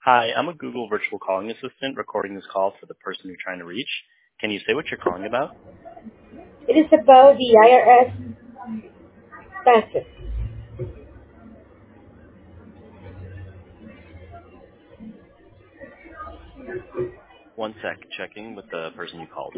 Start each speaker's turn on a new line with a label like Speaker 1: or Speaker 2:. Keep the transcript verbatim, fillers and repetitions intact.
Speaker 1: Hi, I'm a Google virtual calling assistant recording this call for the person you're trying to reach. Can you say what you're calling about?
Speaker 2: It is about the I R S taxes.
Speaker 1: One sec, checking with the person you called.